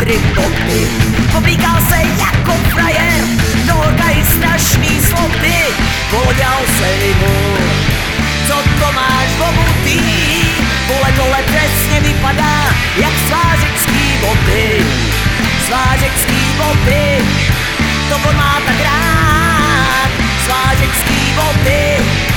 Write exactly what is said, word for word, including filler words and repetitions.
metry boty. Oblíkal se jako frajer, do horka i strašný sloty. Podělal se mu, co to máš obutý. Vole, tohle přesně vypadá jak svářecký boty. Svářecký boty, to on má tak rád. Svářecký boty.